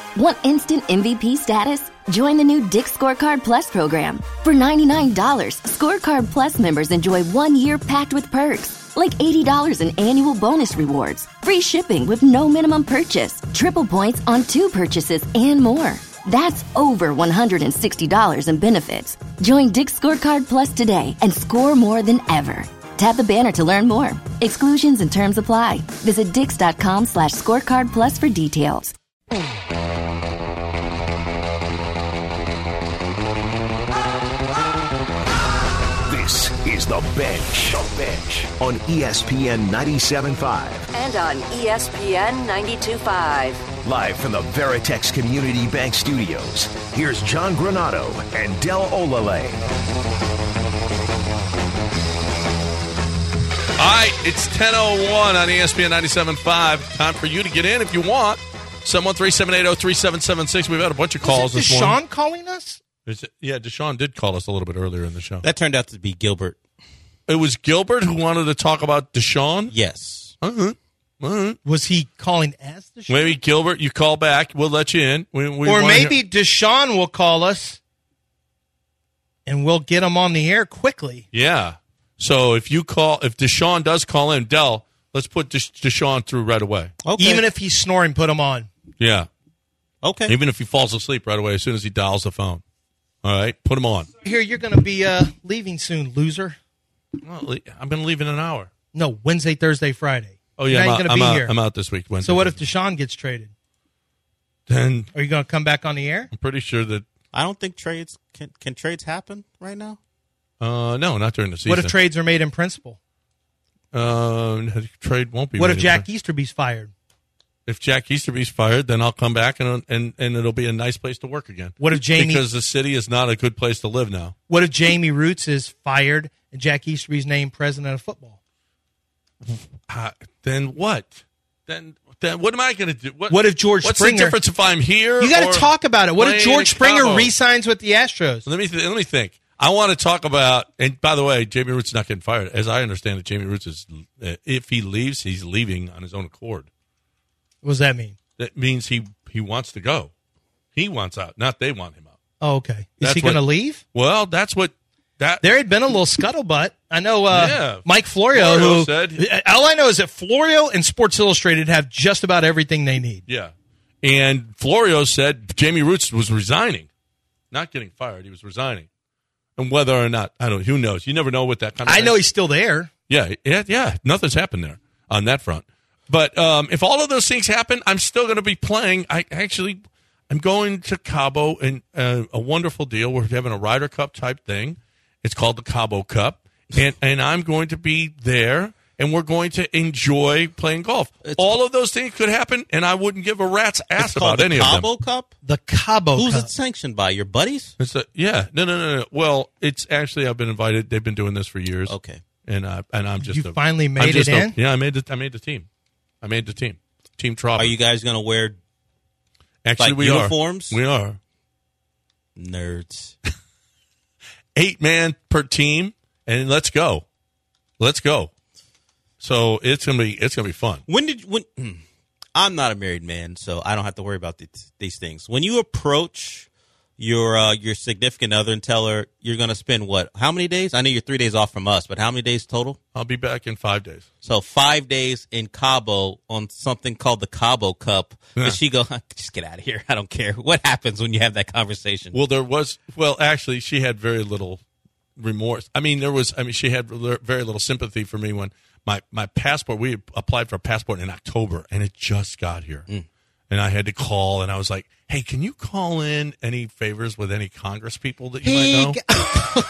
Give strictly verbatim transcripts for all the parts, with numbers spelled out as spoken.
Want instant M V P status? Join the new Dick's Scorecard Plus program. For ninety-nine dollars, Scorecard Plus members enjoy one year packed with perks, like eighty dollars in annual bonus rewards, free shipping with no minimum purchase, triple points on two purchases, and more. That's over one hundred sixty dollars in benefits. Join Dick's Scorecard Plus today and score more than ever. Tap the banner to learn more. Exclusions and terms apply. Visit dix.com slash scorecard plus for details. This is The Bench. The Bench on E S P N ninety-seven point five. And on E S P N ninety-two point five. Live from the Veritex Community Bank Studios, here's John Granato and Del Olale. All right, it's ten oh one on E S P N ninety-seven point five. Time for you to get in if you want. seven one three, seven eight zero, three seven seven six. We've had a bunch of calls Was it this morning. Deshaun calling us? Is it, yeah, Deshaun did call us a little bit earlier in the show. That turned out to be Gilbert. It was Gilbert who wanted to talk about Deshaun? Yes. Uh-huh. Uh-huh. Was he calling as Deshaun? Maybe Gilbert, you call back. We'll let you in. We, we or maybe hear- Deshaun will call us, and we'll get him on the air quickly. Yeah. So if you call, if Deshaun does call in, Del, let's put Desha- Deshaun through right away. Okay. Even if he's snoring, put him on. Yeah. Okay. Even if he falls asleep right away as soon as he dials the phone. All right, put him on. Here, you're going to be uh, leaving soon, loser. Well, I'm going to leave in an hour. No, Wednesday, Thursday, Friday. Oh, yeah, You're I'm not out, going to I'm, be out, here. I'm out this week. Wednesday. So what if Deshaun gets traded? Then Are you going to come back on the air? I'm pretty sure that, I don't think trades can can trades happen right now. uh, no, not during the season. What if trades are made in principle? Uh, trade won't be What made if in Jack time. Easterby's fired? If Jack Easterby's fired, then I'll come back and and and it'll be a nice place to work again. What if Jamie? Because the city is not a good place to live now. What if Jamie Roots is fired and Jack Easterby's named president of football? Uh, then what? Then then what am I going to do? What if George what's Springer- the difference if I'm here? You got or to talk about it. What if playing George in Springer Cabo? re-signs with the Astros? Let me th- let me think. I want to talk about. And by the way, Jamie Roots is not getting fired. As I understand it, Jamie Roots is uh, if he leaves, he's leaving on his own accord. What does that mean? That means he he wants to go. He wants out, not they want him out. Oh, okay. Is That's he going to what- leave? Well, that's what that. There had been a little scuttlebutt. I know uh, Yeah. Mike Florio, Florio who said- all I know is that Florio and Sports Illustrated have just about everything they need. Yeah, and Florio said Jamie Roots was resigning, not getting fired. He was resigning, and whether or not I don't, who knows? You never know with that kind of. I thing. know he's still there. Yeah, yeah, yeah. Nothing's happened there on that front. But um, if all of those things happen, I'm still going to be playing. I actually, I'm going to Cabo and uh, a wonderful deal. We're having a Ryder Cup type thing. It's called the Cabo Cup, and and I'm going to be there, and we're going to enjoy playing golf. It's all of those things could happen, and I wouldn't give a rat's ass It's about called the any Cabo of them. Cup. The Cabo Who's Cup. it sanctioned by? Your buddies? It's a, yeah, no, no, no, no. Well, it's actually I've been invited. They've been doing this for years. Okay. and uh, and I'm just You a, finally I'm made just it a- in? Yeah, I made the I made the team. I made the team. Team Trop. Are you guys going to wear Actually, like we uniforms? are. We are. nerds? Eight man per team, and let's go. Let's go. So it's gonna be it's gonna be fun. When did when? I'm not a married man, so I don't have to worry about these, these things. When you approach your uh, your significant other and tell her you're going to spend what? How many days? I know you're three days off from us, but how many days total? I'll be back in five days. So five days in Cabo on something called the Cabo Cup. Yeah. Does she go, just get out of here. I don't care. What happens when you have that conversation? Well, there was well, actually, she had very little remorse. I mean, there was. I mean, she had very little sympathy for me when my my passport. We applied for a passport in October, and it just got here. Mm. And I had to call, and I was like, hey, can you call in any favors with any Congress people that you He might know?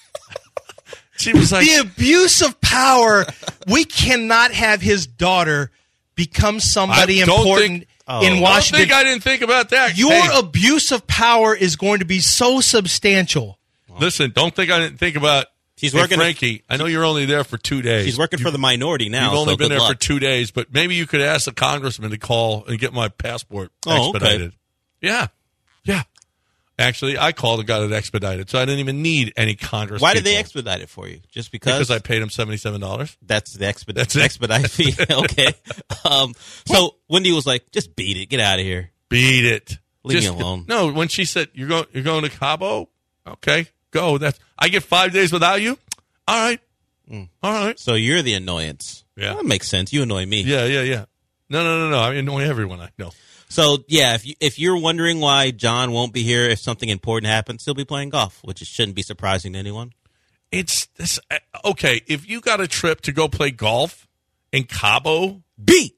She was like, the abuse of power. We cannot have his daughter become somebody I don't important think- Oh. in I don't Washington. think I didn't think about that. Your Hey, abuse of power is going to be so substantial. listen, don't think I didn't think about She's hey, working- Frankie, I know you're only there for two days. She's working for the minority now. You've only so been good there luck. for two days, but maybe you could ask the congressman to call and get my passport Oh, okay. expedited. Yeah. Yeah. Actually, I called and got it expedited, so I didn't even need any Congress Why did they people. expedite it for you? Just because? Because I paid him seventy-seven dollars. That's the exped- That's it. expedite fee. Okay. Um, so Wendy was like, just beat it. Get out of here. Beat it. Leave Just, me alone. No, when she said you're going, you're going to Cabo. Okay, go. That's I get five days without you. All right, mm. all right. So you're the annoyance. Yeah, that makes sense. You annoy me. Yeah, yeah, yeah. No, no, no, no. I annoy everyone I know. So yeah, if you, if you're wondering why John won't be here if something important happens, he'll be playing golf, which shouldn't be surprising to anyone. It's this. Okay, if you got a trip to go play golf in Cabo, B.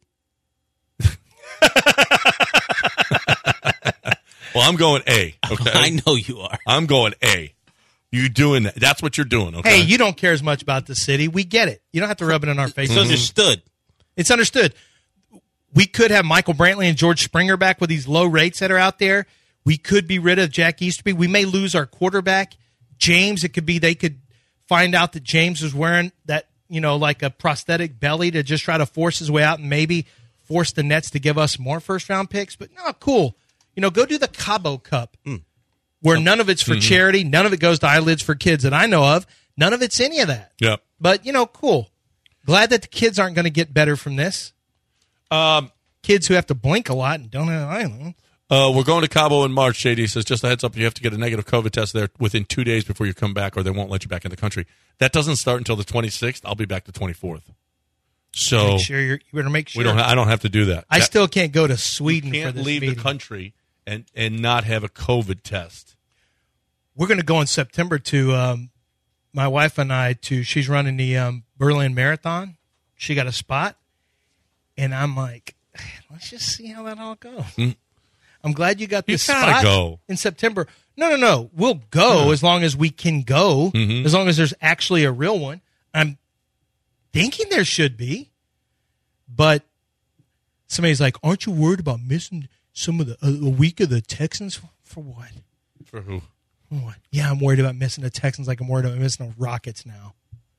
Well, I'm going A. Okay, I know you are. I'm going A. You doing that? That's what you're doing. Okay. Hey, you don't care as much about the city. We get it. You don't have to rub it in our face. It's understood. It's understood. We could have Michael Brantley and George Springer back with these low rates that are out there. We could be rid of Jack Easterby. We may lose our quarterback, James. It could be they could find out that James was wearing that, you know, like a prosthetic belly to just try to force his way out and maybe force the Nets to give us more first round picks. But no, cool. You know, go do the Cabo Cup, mm. where none of it's for mm-hmm. charity, none of it goes to Eyelids for Kids that I know of. None of it's any of that. Yep. But, you know, cool. Glad that the kids aren't going to get better from this. Um, kids who have to blink a lot and don't have eyelids. Uh, we're going to Cabo in March, J D says. Just a heads up, you have to get a negative COVID test there within two days before you come back, or they won't let you back in the country. That doesn't start until the twenty-sixth. I'll be back the twenty-fourth. So make sure you're, you better make sure. We don't. Ha- I don't have to do that. I that, still can't go to Sweden you can't for this leave meeting. the country and, and not have a COVID test. We're going to go in September to um, my wife and I to. She's running the um, Berlin Marathon. She got a spot, and I'm like, let's just see how that all goes. Mm. I'm glad you got this you spot go. in September. No, no, no. We'll go yeah. as long as we can go, mm-hmm. as long as there's actually a real one. I'm thinking there should be, but somebody's like, aren't you worried about missing some of the a, a week of the Texans? For what? For who? For what? Yeah, I'm worried about missing the Texans like I'm worried about missing the Rockets now.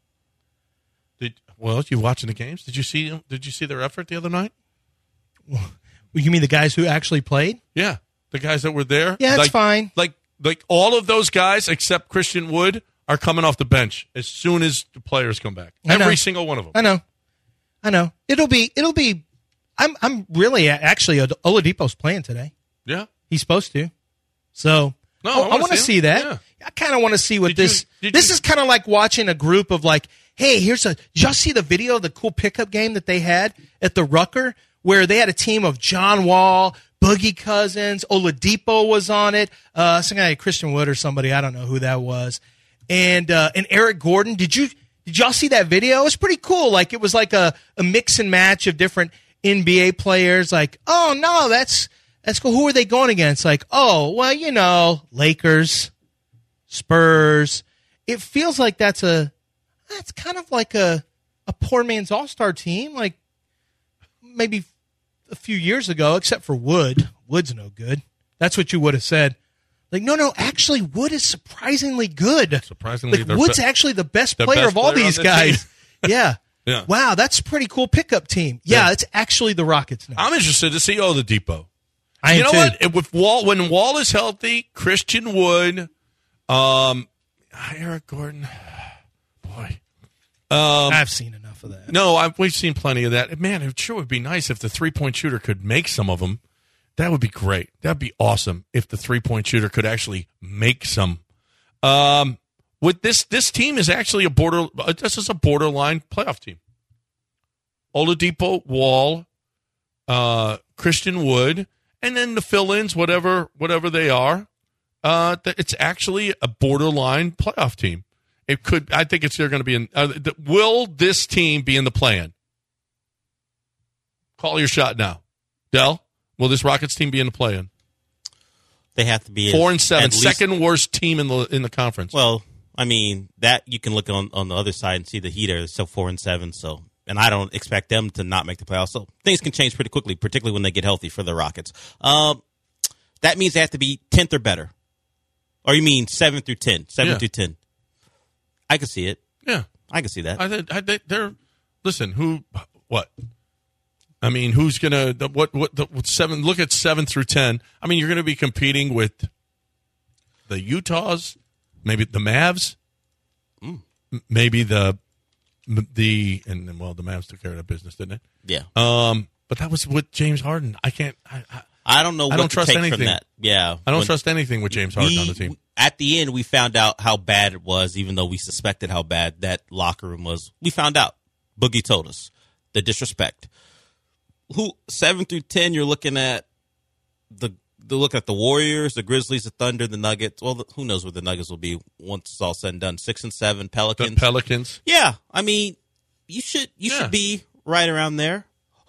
Did well, you watching the games? Did you see? Did you see their effort the other night? Well, you mean the guys who actually played? Yeah, the guys that were there. Yeah, it's like, fine. Like, like all of those guys except Christian Wood are coming off the bench as soon as the players come back. Every single one of them. I know, I know. It'll be, it'll be. I'm, I'm really actually. Oladipo's playing today. Yeah, he's supposed to. So no, oh, I want to see, see that. Yeah. I kind of want to see what did this. You, this you, is kind of like watching a group of like, hey, here's a. Did y'all see the video of the cool pickup game that they had at the Rucker? Where they had a team of John Wall, Boogie Cousins, Oladipo was on it, uh, some guy, Christian Wood or somebody, I don't know who that was, and uh, and Eric Gordon. Did you did y'all see that video? It was pretty cool. Like it was like a, a mix and match of different N B A players. Like, oh no, that's that's cool. Who are they going against? Like, oh well, you know, Lakers, Spurs. It feels like that's a that's kind of like a a poor man's all-star team. Like maybe a few years ago, except for Wood. Wood's no good. That's what you would have said. Like, no, no, actually, Wood is surprisingly good. Surprisingly, like, Wood's be- actually the best player best of all player these guys. yeah. yeah. Wow, that's a pretty cool pickup team. Yeah, yeah, it's actually the Rockets now. I'm interested to see Oladipo. I you know too. what? With Wall, when Wall is healthy, Christian Wood, um, Eric Gordon, boy. Um, I've seen enough of that. No, I've, we've seen plenty of that. Man, it sure would be nice if the three-point shooter could make some of them. That would be great. That would be awesome if the three-point shooter could actually make some. Um, with this, this team is actually a border. This is a borderline playoff team. Oladipo, Wall, uh, Christian Wood, and then the fill-ins, whatever, whatever they are. Uh, it's actually a borderline playoff team. It could. I think it's they're going to be in. Uh, the, will this team be in the play-in? Call your shot now, Del. Will this Rockets team be in the play-in? They have to be four in, and seven, least, second worst team in the in the conference. Well, I mean that you can look on on the other side and see the Heat are still four and seven. So, and I don't expect them to not make the playoffs. So things can change pretty quickly, particularly when they get healthy for the Rockets. Um, that means they have to be tenth or better, or you mean seven through ten, seven yeah. through ten. I can see it. Yeah, I can see that. I, I, they're listen. Who? What? I mean, who's gonna? What? What? The, what seven? Look at seven through ten. I mean, you're going to be competing with the Utahs, maybe the Mavs, mm. maybe the the and well, the Mavs took care of that business, didn't it? Yeah. Um, but that was with James Harden. I can't. I, I, I don't know. I what don't to trust take anything from that Yeah. I don't When trust anything with James Harden we, on the team. At the end, we found out how bad it was, even though we suspected how bad that locker room was. We found out. Boogie told us. The disrespect. Who seven through ten, you're looking at the the look at the Warriors, the Grizzlies, the Thunder, the Nuggets. Well, the, who knows where the Nuggets will be once it's all said and done. Six and seven, Pelicans. The Pelicans. Yeah, I mean, you should you Yeah. should be right around there.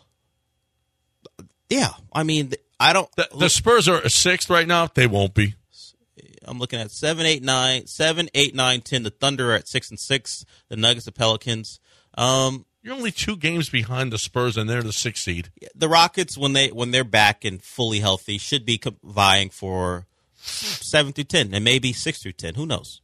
Yeah, I mean, I don't. The, the Spurs are sixth right now. They won't be. I'm looking at seven, eight, nine, seven, eight, nine, ten. The Thunder are at six and six. The Nuggets, the Pelicans. Um, You're only two games behind the Spurs, and they're the sixth seed. the Rockets, when they when they're back and fully healthy, should be co- vying for seven through ten, and maybe six through ten. Who knows?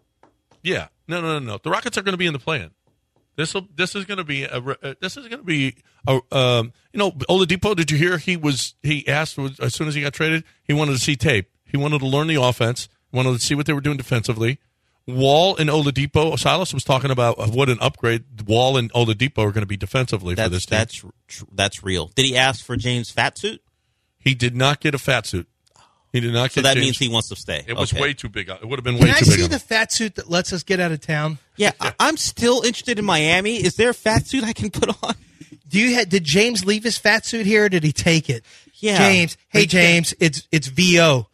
Yeah, no, no, no, no. The Rockets are going to be in the play-in. This will. This is going to be a. Uh, this is going to be a. Um, you know, Oladipo. Did you hear? He was. He asked was, as soon as he got traded. He wanted to see tape. He wanted to learn the offense. Wanted to see what they were doing defensively. Wall and Oladipo. Silas was talking about what an upgrade Wall and Oladipo are going to be defensively That's for this team. that's tr- that's real. Did he ask for James' fat suit? He did not get a fat suit. He did not So get. that James. means he wants to stay. It was Okay. way too big. It would have been Can way I too big. see on the him. fat suit that lets us get out of town? Yeah, I- I'm still interested in Miami. Is there a fat suit I can put on? Do you ha- did James leave his fat suit here or did he take it? Yeah. James. Hey He can't- James, it's it's V O.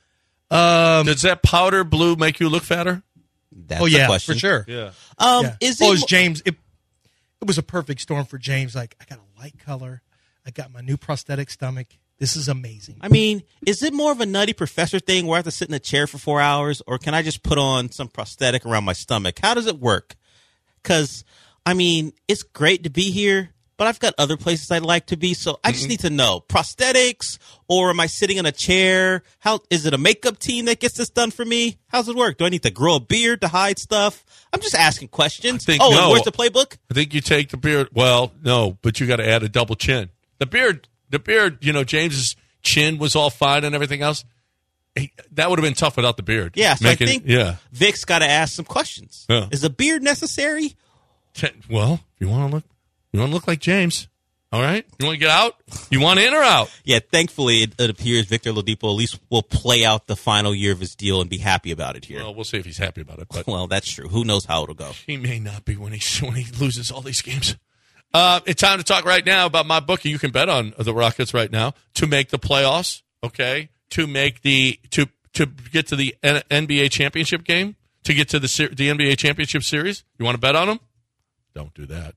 Um, Does that powder blue make you look fatter? That's oh the yeah, question. for sure. Yeah. Um, Yeah. is oh, it it's mo- James. It, it was a perfect storm for James. Like, I got a light color. I got my new prosthetic stomach. This is amazing. I mean, is it more of a Nutty Professor thing where I have to sit in a chair for four hours, or can I just put on some prosthetic around my stomach? How does it work? Because, I mean, it's great to be here, but I've got other places I'd like to be, so I just need to know. Prosthetics, or am I sitting in a chair? How is it a makeup team that gets this done for me? How's it work? Do I need to grow a beard to hide stuff? I'm just asking questions. I think oh, no. and where's the playbook? I think you take the beard. Well, no, but you got to add a double chin. The beard, the beard. You know, James's chin was all fine and everything else. He, that would have been tough without the beard. Yeah, so Making- I think Yeah. Vic's got to ask some questions. Yeah. Is a beard necessary? Ch- Well, if you want to look, you want to look like James. All right. You want to get out? You want in or out? Yeah, thankfully, it, it appears Victor Oladipo at least will play out the final year of his deal and be happy about it here. Well, we'll see if he's happy about it. But Well, that's true. Who knows how it'll go? he may not be when he when he loses all these games. Uh, it's time to talk right now about my bookie. You can bet on the Rockets right now to make the playoffs. Okay, to make the to to get to the N- NBA championship game, to get to the ser- the N B A championship series. You want to bet on them? Don't do that.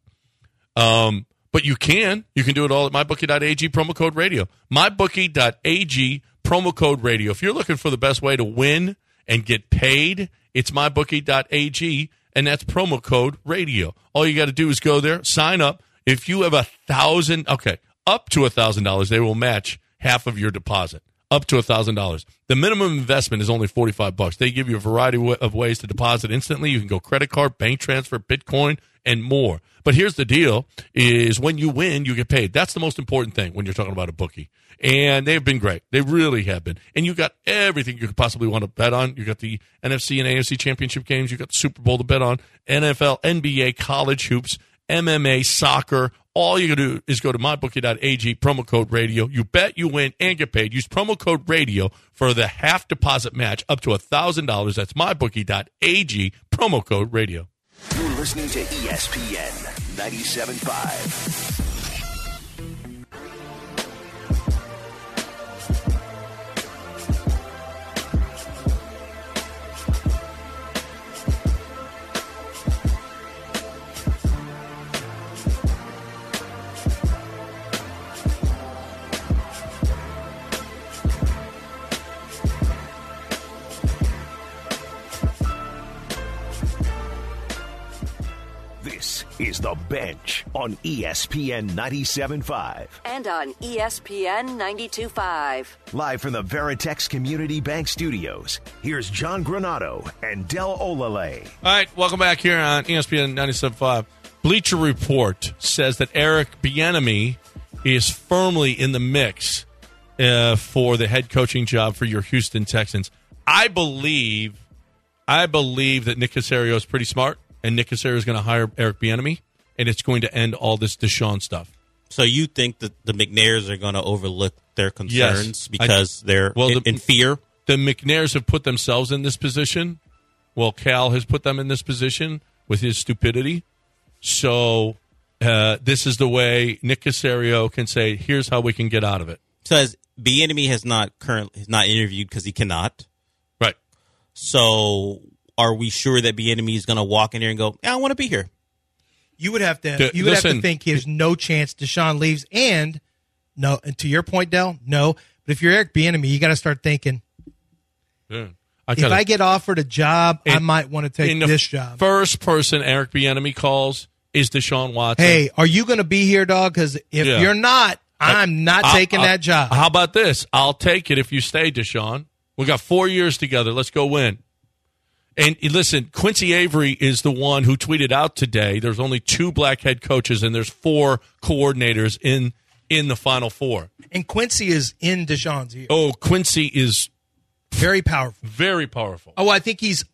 Um, but you can. You can do it all at my bookie dot a g promo code radio. my bookie dot a g promo code radio. If you're looking for the best way to win and get paid, it's my bookie dot a g, and that's promo code radio. All you got to do is go there, sign up. If you have a thousand, okay, up to a thousand dollars, they will match half of your deposit. Up to a thousand dollars. The minimum investment is only forty-five bucks. They give you a variety of ways to deposit instantly. You can go credit card, bank transfer, Bitcoin, and more. But here's the deal: is when you win, you get paid. That's the most important thing when you're talking about a bookie. And they've been great. They really have been. And you got everything you could possibly want to bet on. You got the N F C and A F C championship games. You got the Super Bowl to bet on. N F L, N B A, college hoops, M M A, soccer. All you can do is go to my bookie dot a g, promo code radio. You bet, you win, and get paid. Use promo code radio for the half deposit match up to one thousand dollars. That's my bookie dot a g, promo code radio. You're listening to E S P N ninety-seven point five. This is The Bench on E S P N ninety-seven point five. And on E S P N ninety-two point five. Live from the Veritex Community Bank Studios, here's John Granado and Del Olale. All right, welcome back here on E S P N ninety-seven point five. Bleacher Report says that Eric Bieniemy is firmly in the mix uh, for the head coaching job for your Houston Texans. I believe, I believe that Nick Caserio is pretty smart, and Nick Caserio is going to hire Eric Bieniemy, and it's going to end all this Deshaun stuff. So you think that the McNairs are going to overlook their concerns Yes. because I, they're well, in, the, in fear? the McNairs have put themselves in this position. Well, Cal has put them in this position with his stupidity. So uh, this is the way Nick Caserio can say, here's how we can get out of it. Says Bieniemy has not currently has not interviewed because he cannot. Right. So are we sure that Bieniemy is going to walk in here and go, yeah, I want to be here? You would have to. D- you would listen, have to think there's no chance Deshaun leaves. And no, and to your point, Del, no. But if you're Eric Bieniemy, you got to start thinking. Yeah. I If gotta, I get offered a job, in, I might want to take the this job. First person Eric Bieniemy calls is Deshaun Watson. Hey, are you going to be here, dog? Because if Yeah. you're not, I'm not I'll, taking I'll, that job. How about this? I'll take it if you stay, Deshaun. We got four years together. Let's go win. And listen, Quincy Avery is the one who tweeted out today. There's only two black head coaches, and there's four coordinators in in the Final Four. And Quincy is in Deshaun's ear. Oh, Quincy is Very powerful. very powerful. Oh, I think he's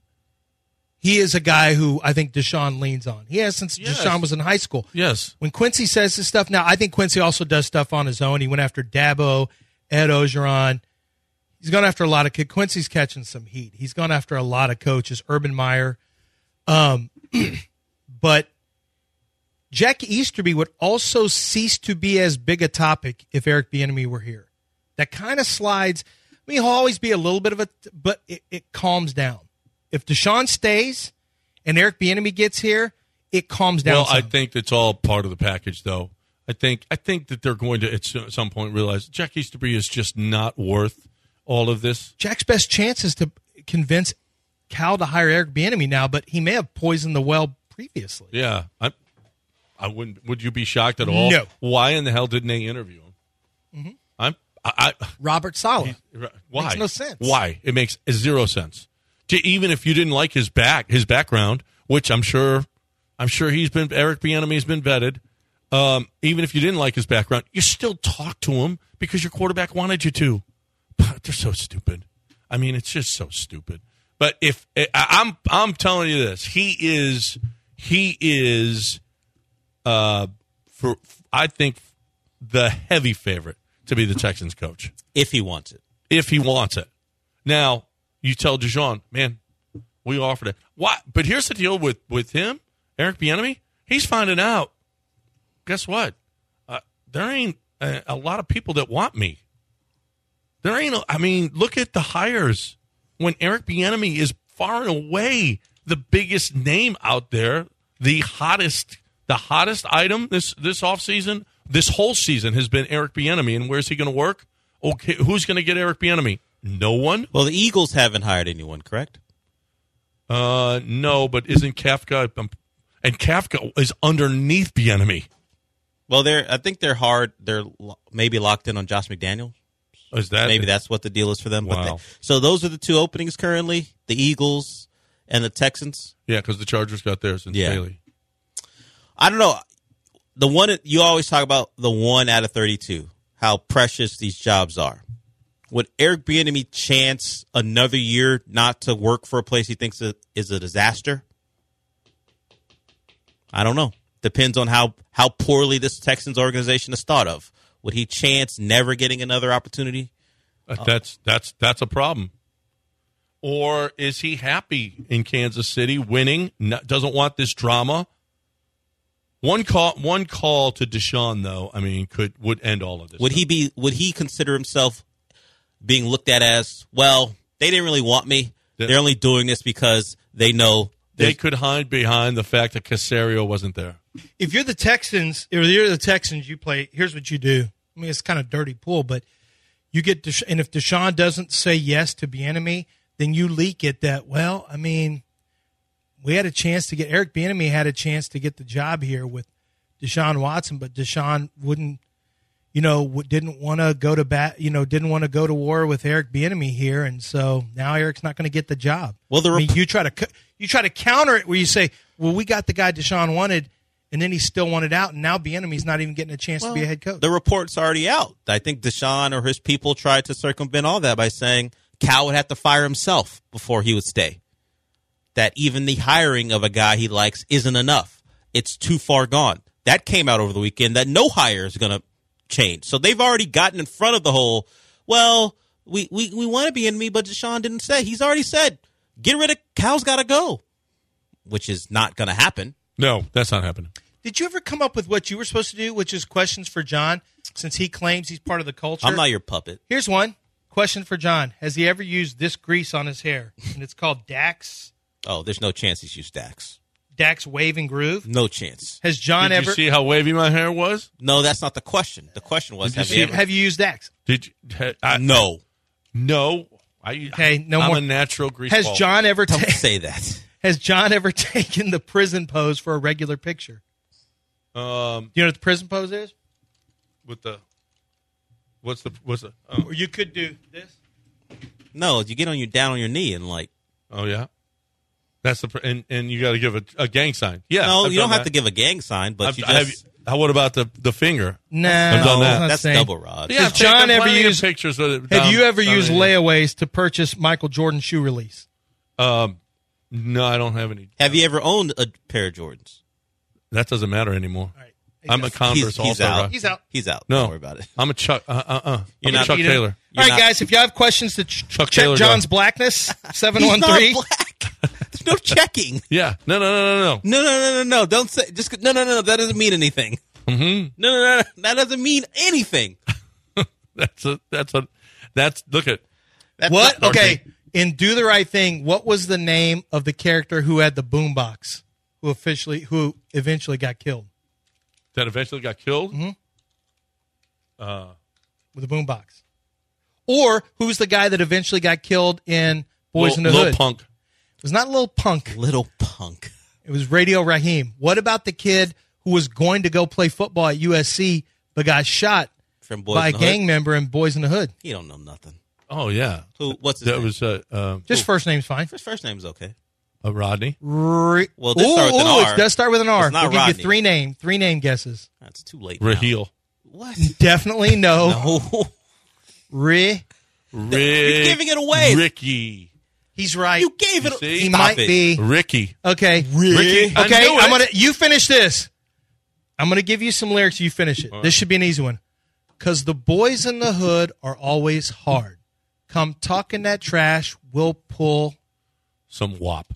he is a guy who I think Deshaun leans on. He has since Yes. Deshaun was in high school. Yes. When Quincy says this stuff, now I think Quincy also does stuff on his own. He went after Dabo, Ed Ogeron. He's gone after a lot of kids. Quincy's catching some heat. He's gone after a lot of coaches, Urban Meyer. Um, but Jack Easterby would also cease to be as big a topic if Eric Bieniemy were here. That kind of slides. I mean, he'll always be a little bit of a, but it, it calms down. If Deshaun stays and Eric Bieniemy gets here, it calms down. Well, some. I think that's all part of the package, though. I think I think that they're going to at some point realize Jack Easterby is just not worth all of this. Jack's best chance is to convince Cal to hire Eric Bieniemy now, but he may have poisoned the well previously. Yeah, I, I wouldn't. Would you be shocked at all? No. Why in the hell didn't they interview him? Mm-hmm. I'm. I, I Robert Saleh. Why? Makes no sense. Why? It makes zero sense. To, even if you didn't like his back, his background, which I'm sure, I'm sure he's been Eric Bieniemy has been vetted. Um, even if you didn't like his background, you still talk to him because your quarterback wanted you to. But they're so stupid. I mean, it's just so stupid. But if I, I'm, I'm telling you this, he is, he is, uh, for I think the heavy favorite to be the Texans coach If he wants it. if he wants it. Now you tell Deshaun, man, we offered it. Why? But here's the deal with with him, Eric Bieniemy. He's finding out. Guess what? Uh, there ain't a, a lot of people that want me. There ain't. A, I mean, look at the hires. When Eric Bieniemy is far and away the biggest name out there, the hottest, the hottest item this this offseason, this whole season has been Eric Bieniemy. And where's he going to work? Okay, who's going to get Eric Bieniemy? No one. Well, the Eagles haven't hired anyone, correct? Uh, no, but isn't Kafka? Um, and Kafka is underneath Bieniemy. Well, they're. I think they're hard. They're lo- maybe locked in on Josh McDaniels. Is that Maybe that's what the deal is for them. But Wow. they, so those are the two openings currently: the Eagles and the Texans. Yeah, because the Chargers got theirs in Yeah. Bailey. I don't know. The one you always talk about, the one out of thirty-two, how precious these jobs are. Would Eric Bieniemy chance another year not to work for a place he thinks is a disaster? I don't know. Depends on how, how poorly this Texans organization is thought of. Would he chance never getting another opportunity? Uh, that's that's that's a problem. Or is he happy in Kansas City, winning? No, doesn't want this drama. One call, one call to Deshaun, though. I mean, could would end all of this. Would he be? Would he consider himself being looked at as, well, they didn't really want me. They're only doing this because they know They could hide behind the fact that Caserio wasn't there. If you're the Texans, or you're the Texans, you play. Here's what you do. I mean, it's kind of dirty pool, but you get Desha- and if Deshaun doesn't say yes to Bieniemy, then you leak it that, well, I mean, we had a chance to get Eric Bieniemy had a chance to get the job here with Deshaun Watson, but Deshaun wouldn't, you know, w- didn't want to go to bat, you know, didn't want to go to war with Eric Bieniemy here, and so now Eric's not going to get the job. Well, the I mean, rep- you try to cu- you try to counter it where you say, well, we got the guy Deshaun wanted. And then he still wanted out, and now Bieniemy's not even getting a chance to be a head coach. The report's already out. I think Deshaun or his people tried to circumvent all that by saying Cal would have to fire himself before he would stay. That even the hiring of a guy he likes isn't enough. It's too far gone. That came out over the weekend that no hire is going to change. So they've already gotten in front of the whole, well, We we, we want to be enemy, but Deshaun didn't say. He's already said, get rid of Cal's got to go, which is not going to happen. No, that's not happening. Did you ever come up with what you were supposed to do, which is questions for John, since he claims he's part of the culture? I'm not your puppet. Here's one. Question for John. Has he ever used this grease on his hair? And it's called Dax. Oh, there's no chance he's used Dax. Dax Wave and Groove. No chance. Has John Did ever... you see how wavy my hair was? No, that's not the question. The question was, Did you have see- you ever... Have you used Dax? Did you? ha- I, No. No. I, Okay, no I'm more. a natural grease Has ball. John ever Don't ta- say that. Has John ever taken the prison pose for a regular picture? Um, Do you know what the prison pose is? with the what's the what's the? Oh, Or you could do this. No, you get on your down on your knee and like... oh yeah, that's the pr- and and you got to give a, a gang sign. Yeah, No, I've you don't done have to that. give a gang sign, but I've- you have just... how what about the the finger? No, I've done that. not That's saying. double rod. Yeah, Does I've taken John ever plenty of use- pictures with it? Have down- you ever down used in- layaways to purchase Michael Jordan shoe release? Um, no, I don't have any. Have you ever owned a pair of Jordans? That doesn't matter anymore. All right. I'm a Converse he's, all he's out. He's out. He's out. No, Don't worry about it. I'm a Chuck. Uh, uh, uh. You're I'm a not- Chuck you don't- Taylor. All You're right, not- guys, if you have questions to ch- Chuck check Taylor John's guy. blackness, seven He's one not three. black. There's no checking. Yeah. No, no, no, no, no. No, no, no, no, no. Don't say. Just no, no, no, no. That doesn't mean anything. Mm-hmm. No, no, no, no. That doesn't mean anything. That's a. That's a. That's look at. That's What? not- Okay. In Do the Right Thing, what was the name of the character who had the boombox, who officially, who eventually got killed That eventually got killed. Mm-hmm. Uh, with the boombox? Or who's the guy that eventually got killed in Boys Lil, in the Lil Hood? Punk. It was not Lil Punk. Little punk. It was Radio Raheem. What about the kid who was going to go play football at U S C but got shot From Boys by a in the gang Hood. member in Boys in the Hood? He don't know nothing. Oh yeah. Who? What's his That name? was uh, uh, Just first name's fine. His first name's okay. uh, Rodney. Re- Well, this starts with an ooh, R. It does start with an R. It's not We'll give Rodney. you three name, three name guesses. That's too late. now. Raheel. What? Definitely no. No. Re. Rick, You're giving it away. Ricky. He's right. You gave it. You see? he Stop might it. be. Ricky. Okay. Ricky. I Okay, knew I'm it. gonna. You finish this. I'm gonna give you some lyrics. You finish it. right. This should be an easy one. Cause the boys in the hood are always hard. Come talking that trash, we'll pull. Some wop.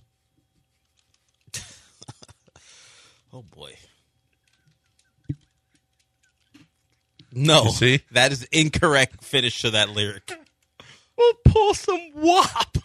Oh boy. No, You see? that is incorrect finish to that lyric. We'll pull some wop.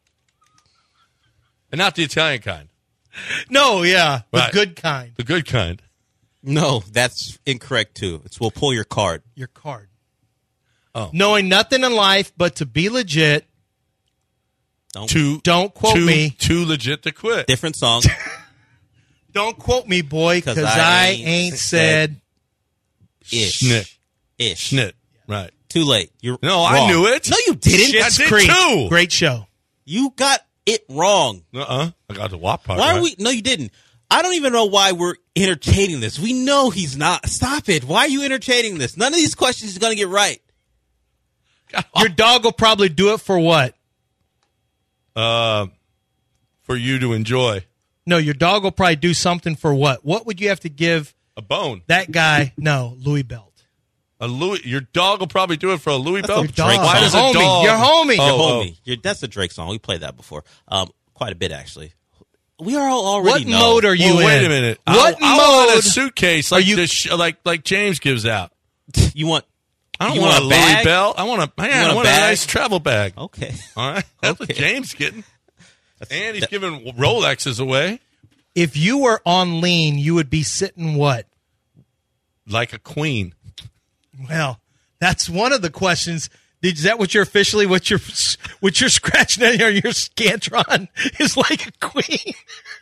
And not the Italian kind. No, yeah, the Right. good kind. The good kind. No, that's incorrect too. It's we'll pull your card. Your card. Oh. Knowing nothing in life but to be legit. Don't Too, Don't quote too, me. Too legit to quit. different song. Don't quote me, boy, 'Cause because I I ain't ain't said- said. Ish. Snit. Ish. Snit. Right. Too late. You're No, I wrong. knew it. No, you didn't. Shit's Creek. too. Great show. You got it wrong. Uh-uh. I got the wop part. Why are right. we? No, you didn't. I don't even know why we're entertaining this. We know he's not. Stop it. Why are you entertaining this? None of these questions he's going to get right. Your dog will probably do it for what? Uh, for you to enjoy No, your dog will probably do something for what? What would you have to give a bone. that guy? No, Louis Belt. A Louis. Your dog will probably do it for a Louis That's Belt. a Drake Dog. song. Why does a Homie, dog? your homie. Your Oh, homie. Your, that's a Drake song. We played that before. Um, quite a bit actually. We are all already What know. mode are you Well, in? wait a minute. What I, I want a mode? suitcase are like you- this, sh- like like James gives out. You want? I don't You want, want a a Louis bag? Belt. I want a. Man, want I a want a bag? nice travel bag. Okay. All right, that's what Okay. James getting. And he's that- giving Rolexes away If you were on lean, you would be sitting what? like a queen. Well, that's one of the questions. Is that what you're officially what you're what you're scratching on your, your Scantron is like a queen?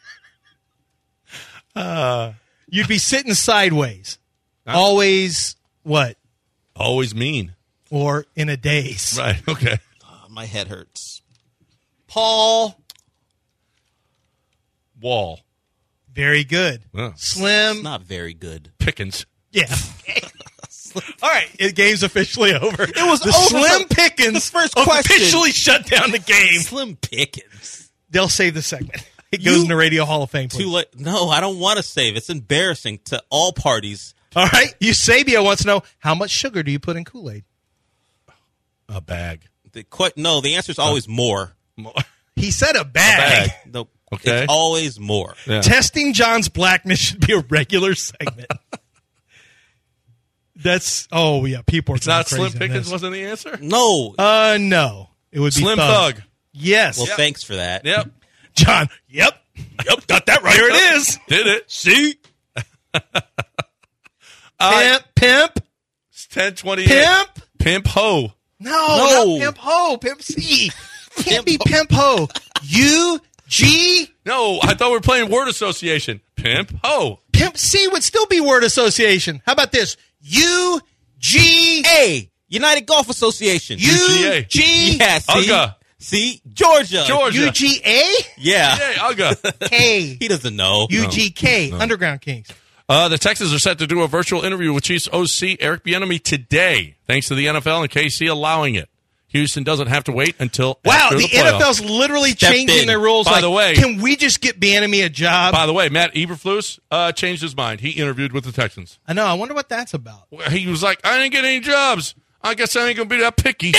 uh, You'd be sitting sideways, always what Always mean. or in a daze. Right. Okay. Oh, my head hurts. Paul, Wall. very good. Yeah. Slim, It's not very good. Pickens. yeah. All right, the game's officially over. It was the over Slim for Pickens the first question. officially shut down the game. Slim Pickens. They'll save the segment. It goes You- in the Radio Hall of Fame. Please. Too late. No, I don't want to save. It's embarrassing to all parties. All right. Eusebio wants to know how much sugar do you put in Kool-Aid? A bag. The qu- no, the answer is always more. More. He said a bag. bag. Nope. Okay. It's always more. Yeah. Testing John's blackness should be a regular segment. That's oh yeah, people are It's going not crazy Slim on Pickens this. wasn't the answer? No. Uh, no, it would be Slim Thug. Thug. Yes, well, thanks for that. Yep. John. Yep, yep, got that right. Here it is. Did it. See, Uh, pimp, pimp, It's ten twenty-eight. pimp. Pimp ho. No, No. not pimp ho, pimp C. Can't be pimp ho. U G No, I thought we were playing word association. Pimp ho. pimp C would still be word association. How about this? U G Hey, United Golf Association. U G Yeah, see? Ugga. See? Georgia. Georgia. U G A Yeah. Hey, Ugga. K He doesn't know. U G K Underground Kings. Uh, the Texans are set to do a virtual interview with Chiefs O C Eric Bieniemy today, thanks to the N F L and K C allowing it. Houston doesn't have to wait until Wow, after the, the, N F playoffs. L's literally Stepped changing in. their rules. By like, the way- can we just get Bieniemy a job? By the way, Matt Eberflus uh, changed his mind. He interviewed with the Texans. I know. I wonder what that's about. He was like, I didn't get any jobs. I guess I ain't going to be that picky.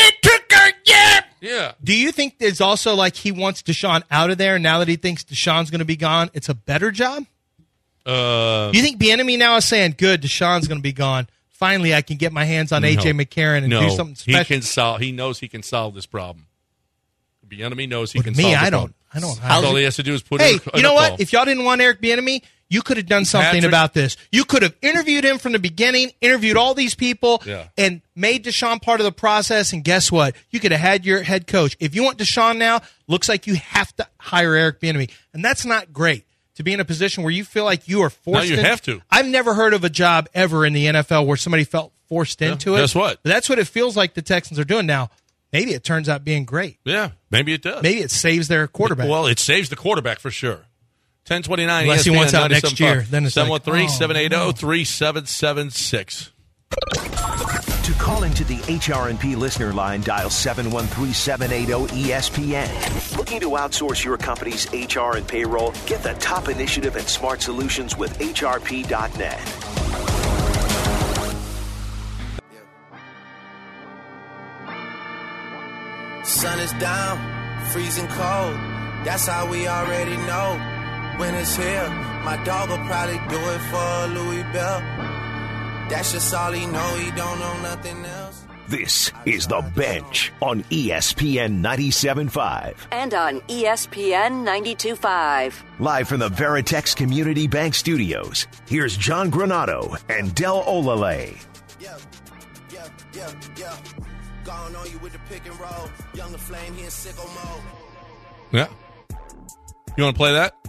Yeah. Do you think there's also like he wants Deshaun out of there now that he thinks Deshaun's going to be gone? It's a better job? Uh, You think Bieniemy now is saying, good, Deshaun's going to be gone. Finally, I can get my hands on A J No. McCarron and no, do something he special. can solve. He knows he can solve this problem. Bieniemy knows he But can me, solve the I don't. problem. I don't. All I he has to do is put Hey, in a, you know a what? call. If y'all didn't want Eric Bieniemy, you could have done something Patrick- about this. You could have interviewed him from the beginning, interviewed all these people, Yeah. and made Deshaun part of the process. And guess what? You could have had your head coach. If you want Deshaun now, looks like you have to hire Eric Bieniemy, and that's not great. To be in a position where you feel like you are forced. No, you in- have to. I've never heard of a job ever in the N F L where somebody felt forced into it. guess what? But that's what it feels like the Texans are doing now. Maybe it turns out being great. Yeah, maybe it does. Maybe it saves their quarterback. Well, it saves the quarterback for sure. ten twenty-nine Unless he E S P N wants out next ninety-seven point five. year, then it's like, seven one three, oh, seven eight zero, three seven seven six. To call into the H R and P listener line, dial seven one three, seven eight zero, E S P N. Looking to outsource your company's H R and payroll? Get the top initiative and smart solutions with H R P dot net. Sun is down, freezing cold. That's how we already know. When it's here, my dog will probably do it for Louis Bell. That's just all he know, he don't know nothing else. This is The Bench on E S P N ninety-seven point five. And on E S P N ninety-two point five. Live from the Veritex Community Bank Studios, here's John Granado and Del Olale. Yeah, yeah, yeah, yeah. Gone on you with the pick and roll. Young the flame, he in sicko mode. Yeah. You want to play that?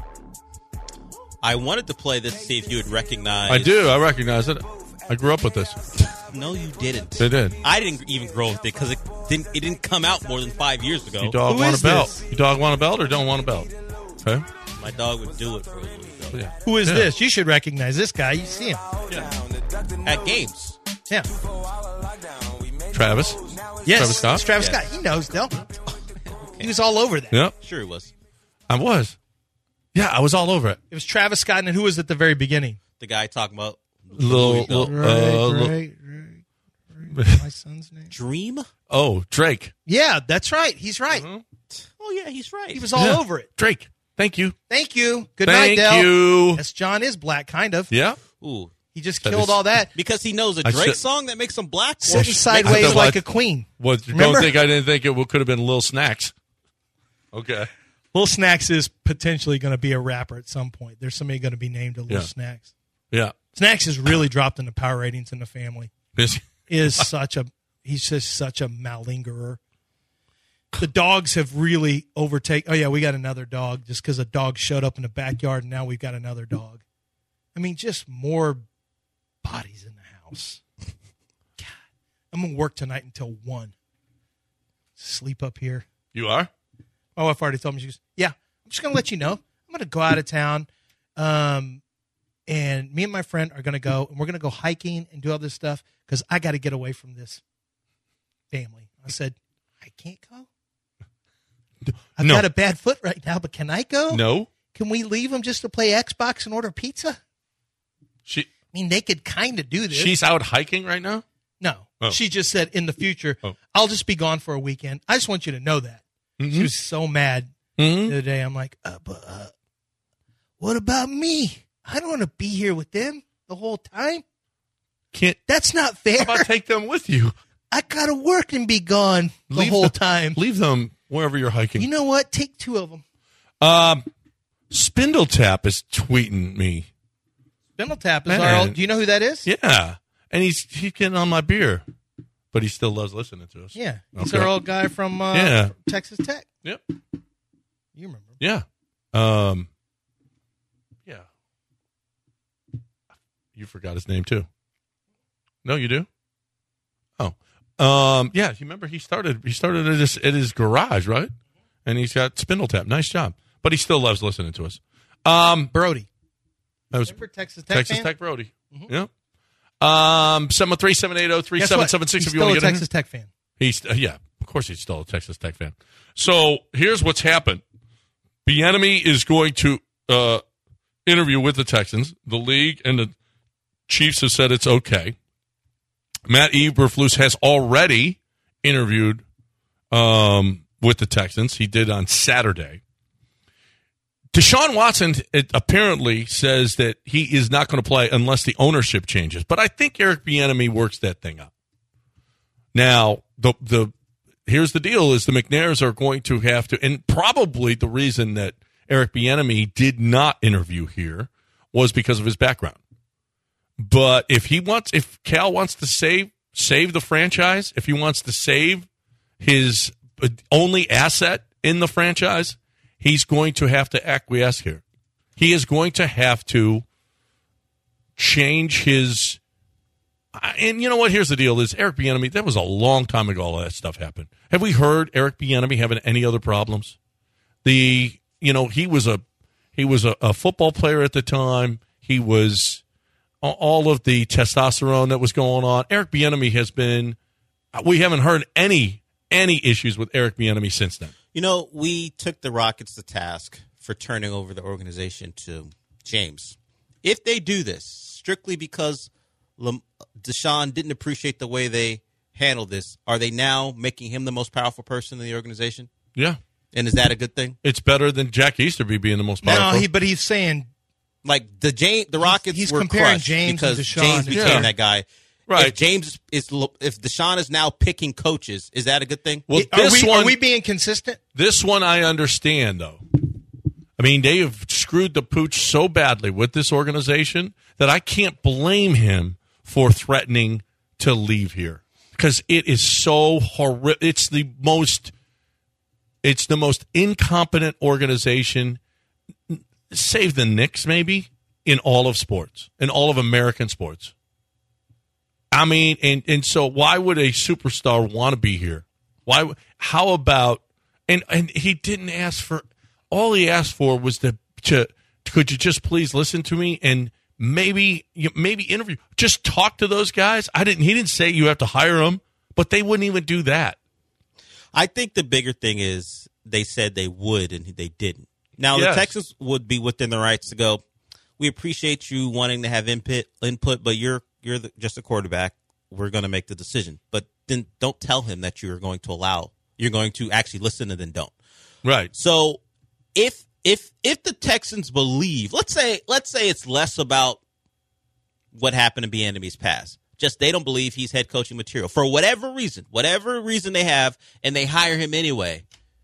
I wanted to play this to see if you would recognize. I do. I recognize it. I grew up with this. No, you didn't. They did. I didn't even grow with it because it didn't. It didn't come out more than five years ago. You dog Who want is a belt? this? You dog want a belt or don't want a belt? Okay. My dog would do it for Louis Bell. Yeah. Who is Yeah. this? You should recognize this guy. You see him. At games. Yeah. Travis. Yes. Travis Scott? It's Travis Yeah. Scott. He knows, Del. He was all over that. Yep. Sure, he was. I was. Yeah, I was all over it. It was Travis Scott, and who was at the very beginning? The guy talking about Little, Louis Bell. little, uh, little- right, right, right. My son's name. Dream. oh, Drake. Yeah, that's right. He's right. Oh yeah, he's right. He was all Yeah. over it. Drake. Thank you. Thank you. Good night, Thank Del. you. Yes, John is black, kind of. Yeah. Ooh, He just That killed is- all that. because he knows a I Drake said- song that makes him black. Or Sitting makes sideways thought- like a queen. Well, Remember? don't think I didn't think it could have been Lil Snacks. Okay. Lil Snacks is potentially going to be a rapper at some point. There's somebody going to be named a Lil Yeah. Snacks. Yeah. Snacks has really dropped in the power ratings in the family. This- Is such a he's just such a malingerer. The dogs have really overtaken. Oh yeah, we got another dog just because a dog showed up in the backyard, and now we've got another dog. I mean, just more bodies in the house. God, I'm gonna work tonight until one. Sleep up here. You are? My wife already told me. She goes, "Yeah, I'm just gonna let you know. I'm gonna go out of town, um, and me and my friend are gonna go, and we're gonna go hiking and do all this stuff because I got to get away from this family." I said, "I can't go. I've No. got a bad foot right now, but can I go? No. Can we leave them just to play Xbox and order pizza? She I mean, they could kind of do this. she's out hiking right now? No. Oh. She just said in the future, Oh. I'll just be gone for a weekend. I just want you to know that. Mm-hmm. She was so mad Mm-hmm. the other day. I'm like, uh, but uh, what about me? I don't want to be here with them the whole time. Can't. That's not fair. How about take them with you? I got to work and be gone the Leave whole them- time. Leave them wherever you're hiking. You know what? Take two of them. Um, Spindle Tap is tweeting me. Spindle Tap is Man. our old, do you know who that is? Yeah, and he's he's getting on my beer, but he still loves listening to us. Yeah. He's Okay. our old guy from uh, Yeah. Texas Tech. Yep. You remember. Yeah. Um. Yeah. You forgot his name too. No, you do. Oh. Um. Yeah. You remember he started. He started at his at his garage, right? And he's got Spindle Tap. Nice job. But he still loves listening to us. Um. Brody. That was Remember Texas Tech Texas fan? Tech Brody. Yeah. Um. Seven three seven eight zero three Guess seven what? seven six. He's If you want still to a get in Texas Tech fan. He's uh, yeah, of course he's still a Texas Tech fan. So here's what's happened: Bieniemy is going to uh, interview with the Texans. The league and the Chiefs have said it's okay. Matt Eberflus has already interviewed um, with the Texans. He did on Saturday. Deshaun Watson it apparently says that he is not going to play unless the ownership changes. But I think Eric Bieniemy works that thing up. Now, the the here's the deal: is the McNairs are going to have to, and probably the reason that Eric Bieniemy did not interview here was because of his background. But if he wants, if Cal wants to save save the franchise, if he wants to save his only asset in the franchise, he's going to have to acquiesce here. He is going to have to change his. And you know what? Here's the deal: is Eric Bieniemy? That was a long time ago. All that stuff happened. Have we heard Eric Bieniemy having any other problems? The you know he was a he was a, a football player at the time. He was all of the testosterone that was going on. Eric Bieniemy has been. We haven't heard any any issues with Eric Bieniemy since then. You know, we took the Rockets to task for turning over the organization to James. If they do this strictly because Lam- Deshaun didn't appreciate the way they handled this, are they now making him the most powerful person in the organization? Yeah, And is that a good thing? it's better than Jack Easterby being the most powerful. No, he, but he's saying Like the James, the Rockets he's were comparing crushed James because and Deshaun. James became Yeah. that guy. Right. If James is, if Deshaun is now picking coaches, is that a good thing? Well, are this we, one, are we being consistent? This one I understand, though. I mean, they have screwed the pooch so badly with this organization that I can't blame him for threatening to leave here because it is so horrific. It's the most, it's the most incompetent organization, save the Knicks maybe, in all of sports, in all of American sports. I mean, and, and so why would a superstar want to be here? Why? How about? And and he didn't ask for. All he asked for was to to. Could you just please listen to me and maybe maybe interview? Just talk to those guys. I didn't. He didn't say you have to hire them, but they wouldn't even do that. I think the bigger thing is they said they would and they didn't. Now Yes. the Texans would be within the rights to go. We appreciate you wanting to have input, input, but you're you're the, just a quarterback. We're going to make the decision, but then don't tell him that you're going to allow. You're going to actually listen and then don't. Right. So if if if the Texans believe, let's say let's say it's less about what happened in Bieniemy's past. Just they don't believe he's head coaching material for whatever reason, whatever reason they have, and they hire him anyway.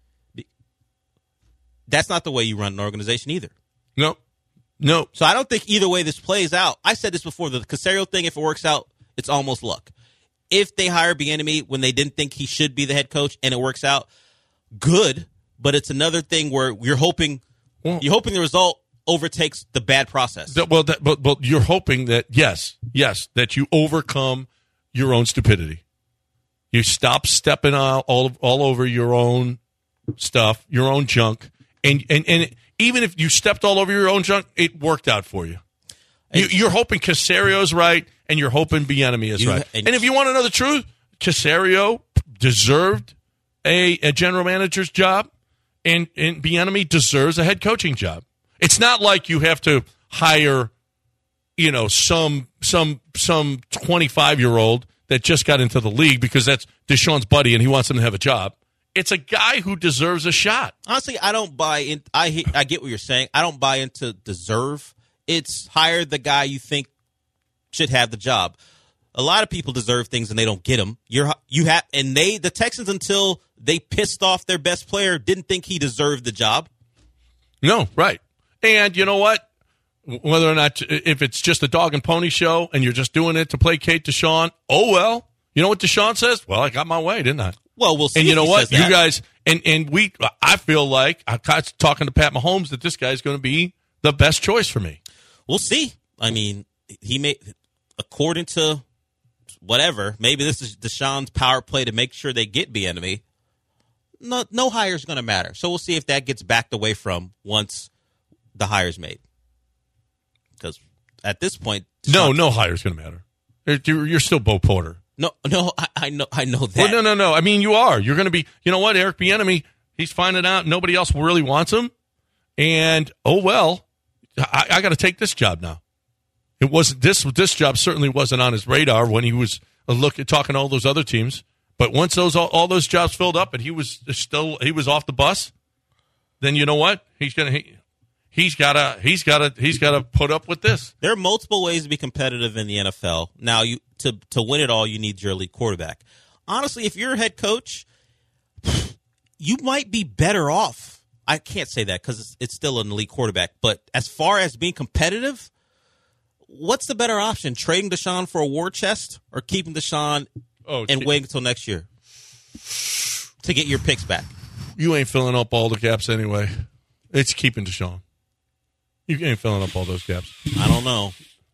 That's not the way you run an organization either. No. No. So I don't think either way this plays out. I said this before, the Caserio thing, if it works out, it's almost luck. If they hire Bieniemy when they didn't think he should be the head coach and it works out, good. But it's another thing where you're hoping Well, you're hoping the result overtakes the bad process. That- well, that, but but you're hoping that yes, yes, that you overcome your own stupidity. You stop stepping all all, all over your own stuff, your own junk, and and and even if you stepped all over your own junk, it worked out for you. you you're hoping Casario's right, and you're hoping Bieniemy is You- right. and- And if you want to know the truth, Caserio deserved a, a general manager's job, and and Bieniemy deserves a head coaching job. It's not like you have to hire, you know, some some some twenty-five year old that just got into the league because that's Deshaun's buddy and he wants him to have a job. It's a guy who deserves a shot. Honestly, I don't buy in. I I get what you're saying. I don't buy into deserve. It's hire the guy you think should have the job. A lot of people deserve things and they don't get them. You're you have and they the Texans until they pissed off their best player didn't think he deserved the job. No, right. And you know what? Whether or not if it's just a dog and pony show and you're just doing it to placate Deshaun, oh well. You know what Deshaun says? Well, I got my way, didn't I? Well, we'll see. And you if know he what? says that. You guys and and we I feel like I'm talking to Pat Mahomes that this guy's going to be the best choice for me. We'll see. I mean, he may according to whatever, maybe this is Deshaun's power play to make sure they get Bieniemy. No, no hire is going to matter. So we'll see if that gets backed away from once the hire's made. Because at this point, Deshaun, No, no hire's going to matter. You're, you're still Bo Porter. no, no, I, I know, I know that. Well, no, no, no. I mean, you are. You're going to be. You know what? Eric Bieniemy, he's finding out nobody else really wants him, and oh well, I, I got to take this job now. It wasn't this. This job certainly wasn't on his radar when he was look talking to all those other teams. But once those all, all those jobs filled up and he was still he was off the bus, then you know what? He's gonna he, he's gotta he's gotta he's gotta put up with this. There are multiple ways to be competitive in the N F L. Now, you to to win it all, you need your elite quarterback. Honestly, if you're a head coach, you might be better off. I can't say that because it's, it's still an elite quarterback. But as far as being competitive, what's the better option? Trading Deshaun for a war chest or keeping Deshaun Oh, and waiting until next year to get your picks back? You ain't filling up all the gaps anyway. It's keeping Deshaun. You ain't filling up all those gaps. I don't know.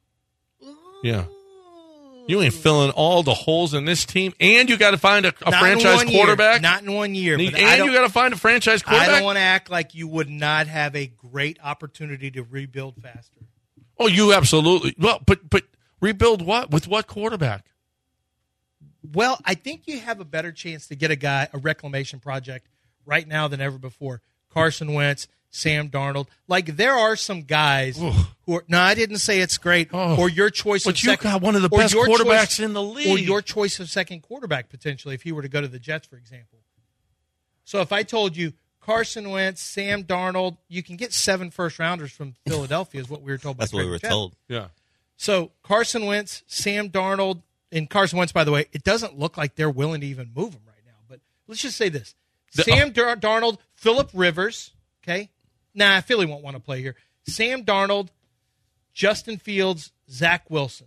Yeah. You ain't filling all the holes in this team, and you got to find a, a Not in franchise one year. quarterback. Not in one year. And but I don't- you got to find a franchise quarterback. I don't want to act like you would not have a great opportunity to rebuild faster. Oh, you absolutely. Well, but but rebuild what with what quarterback? Well, I think you have a better chance to get a guy, a reclamation project right now than ever before. Carson Wentz, Sam Darnold. Like, there are some guys Ooh. who are – no, I didn't say it's great. Oh. Or your choice But of you second – got one of the or best your quarterbacks choice- in the league. Or your choice of second quarterback, potentially, if he were to go to the Jets, for example. So if I told you Carson Wentz, Sam Darnold, you can get seven first-rounders from Philadelphia is what we were told by That's what we Craig were Jeff. told. Yeah. So Carson Wentz, Sam Darnold, and Carson Wentz, by the way, it doesn't look like they're willing to even move him right now. But let's just say this. The- Sam Dar- Darnold, Phillip Rivers, okay? Nah, Philly won't want to play here. Sam Darnold, Justin Fields, Zach Wilson.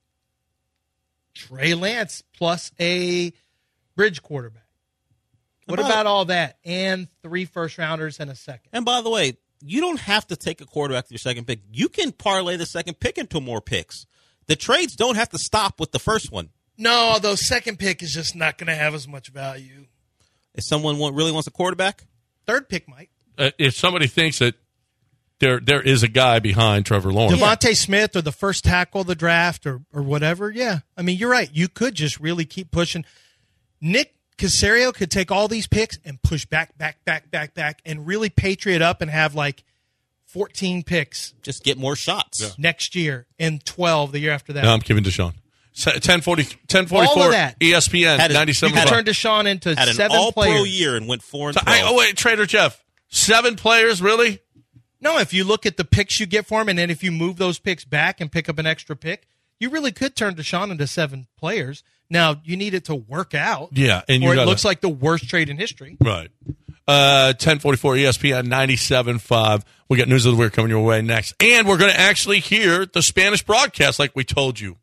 Trey Lance plus a bridge quarterback. What About- about all that? And three first-rounders and a second. And by the way, you don't have to take a quarterback with your second pick. You can parlay the second pick into more picks. The trades don't have to stop with the first one. No, though second pick is just not going to have as much value. If someone want, really wants a quarterback, Third pick might. Uh, if somebody thinks that there there is a guy behind Trevor Lawrence, Devontae Smith or the first tackle of the draft or or whatever, yeah. I mean, you're right. You could just really keep pushing. Nick Caserio could take all these picks and push back, back, back, back, back, and really patriot up and have like fourteen picks just get more shots. next year and twelve the year after that. no, I'm giving Deshaun. ten forty, ten forty-four, All of that. E S P N, Had a- ninety-seven. you had a- turned Deshaun into Had an seven all-pro players. year and went four and So, I, twelve. oh, wait, Trader Jeff, seven players, really? No, if you look at the picks you get for him, and then if you move those picks back and pick up an extra pick, you really could turn Deshaun into seven players. Now, you need it to work out. Yeah, and you or it gotta- looks like the worst trade in history. Right. Uh, ten forty-four E S P N ninety-seven point five. We got News of the Weird coming your way next. And we're going to actually hear the Spanish broadcast like we told you.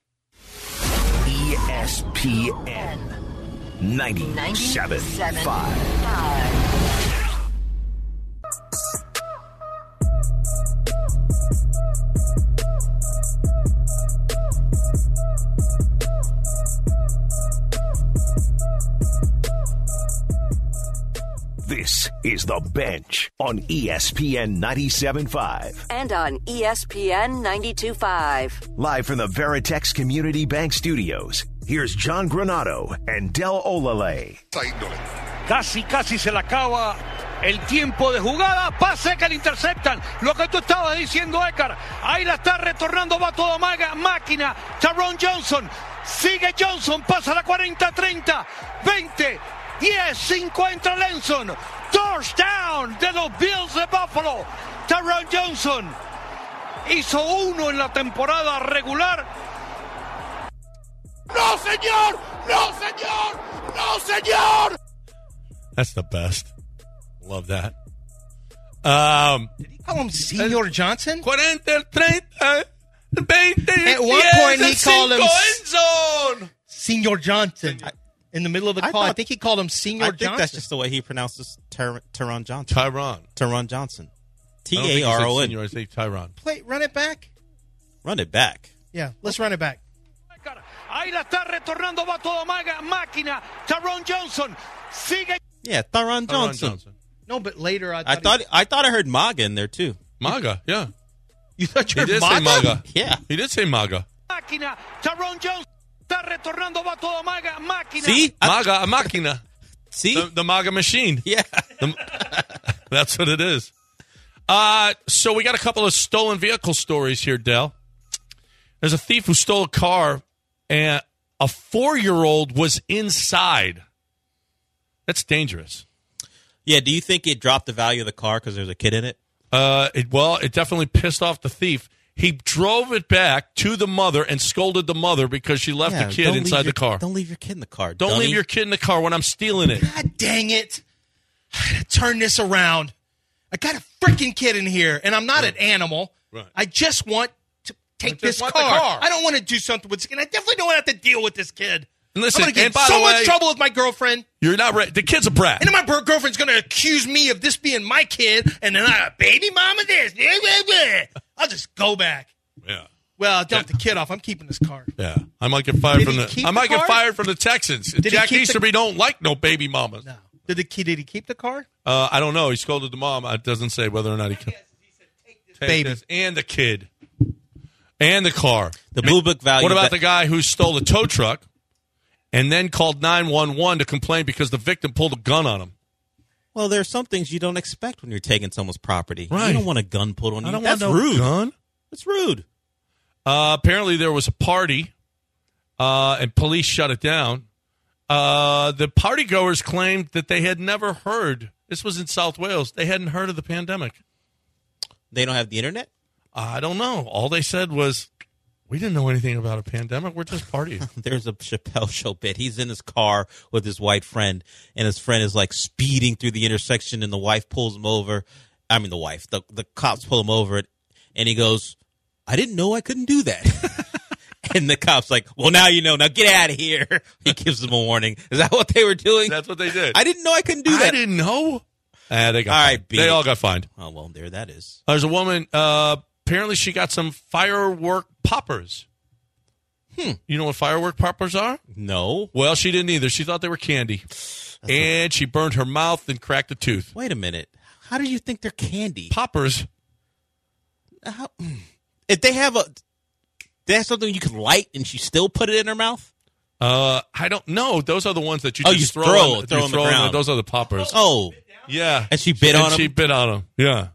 E S P N ninety-seven point five. This is The Bench on E S P N ninety-seven point five. And on E S P N ninety-two point five. Live from the Veritex Community Bank Studios, here's John Granado and Del Olale. Casi, casi se le acaba el tiempo de jugada. Pase que le interceptan. Lo que tú estabas diciendo, Ekar. Ahí la está retornando. Va toda maga, máquina. Taron Johnson. Sigue Johnson, pasa la cuarenta, treinta, veinte, diez, cinco, entra Lenson. Touchdown de los Bills de Buffalo. Tyrone Johnson hizo uno en la temporada regular. ¡No, señor! ¡No, señor! ¡No, señor! That's the best. Love that. Um, Did he call him Senior Johnson? cuarenta, treinta, veinte, At one diez, point, he called him end zone. Senior Johnson. In the middle of the I call, I, thought- think he called him Senior I think Johnson. that's just the way he pronounces Ty- Tyron Johnson. Tyron. Tyron Johnson. T I don't think he A R said O N. senior, I say Tyron. Play, run it back. Run it back. Yeah, let's run it back. Ahí la está retornando, va toda maga- máquina. Tyrone Johnson sigue. Yeah, Tyron Tyron Johnson. Johnson. No, but later I thought I thought I thought I heard MAGA in there too. MAGA, yeah. you thought you He were did say MAGA. Yeah. He did say MAGA. Máquina. Tyrone Johnson está retornando, va toda maga- máquina. See? I- MAGA, a máquina. See? The, the MAGA machine. yeah. The- that's what it is. Uh, so we got a couple of stolen vehicle stories here, Dell. There's a thief who stole a car, and a four-year-old was inside. That's dangerous. Yeah, do you think it dropped the value of the car because there's a kid in it? Uh, it, well, it definitely pissed off the thief. He drove it back to the mother and scolded the mother because she left Yeah, the kid don't leave inside your- the car. Don't leave your kid in the car. Don't dummy. leave your kid in the car when I'm stealing it. God dang it. Turn this around. I got a freaking kid in here, and I'm not an animal. Right. I just want to take just this want car. the car. I don't want to do something with this kid. I definitely don't want to have to deal with this kid. And listen, I'm going to get and by so the much way- trouble with my girlfriend. You're not ready. The kid's a brat. And then my bur- girlfriend's going to accuse me of this being my kid, and then I, baby mama this. Blah, blah, blah. I'll just go back. Yeah. Well, I'll dump the kid off. I'm keeping this car. Yeah, I might get fired Did from he the. keep I might the get car? fired from the Texans. he Jack keep the- Easterby don't like no baby mamas. No. Did the kid? Did he keep the car? Uh, I don't know. He scolded the mom. It doesn't say whether or not he. Take Baby. this. And the kid, and the car. The blue book value. What about that- the guy who stole the tow truck, and then called nine one one to complain because the victim pulled a gun on him? Well, there are some things you don't expect when you're taking someone's property. Right. You don't want a gun pulled on you. I don't That's want no rude. gun. That's rude. Uh, apparently, there was a party, uh, and police shut it down. Uh, the partygoers claimed that they had never heard. This was in South Wales. They hadn't heard of the pandemic. They don't have the internet? I don't know. All they said was, "We didn't know anything about a pandemic. We're just partying." There's a Chappelle Show bit. He's in his car with his white friend, and his friend is like speeding through the intersection, and the wife pulls him over. I mean, the wife. The, the cops pull him over, and he goes, I didn't know I couldn't do that. And the cop's like, well, now you know. Now get out of here. He gives them a warning. Is that what they were doing? That's what they did. I didn't know I couldn't do I that. didn't know. Ah, they got All right, fined. beat They it. all got fined. Oh, well, there that is. There's a woman. Uh, apparently, she got some firework poppers. Hmm. You know what firework poppers are? No. Well, she didn't either. She thought they were candy, and she burned her mouth and cracked a tooth. Wait a minute. How do you think they're candy? Poppers. How, if they have a, they have something you can light, and she still put it in her mouth. Uh, I don't know. Those are the ones that you Oh, just you throw, throw- on, throw you on the throw ground. Those are the poppers. Oh, Yeah. and she bit and on she them. bit on them. Yeah.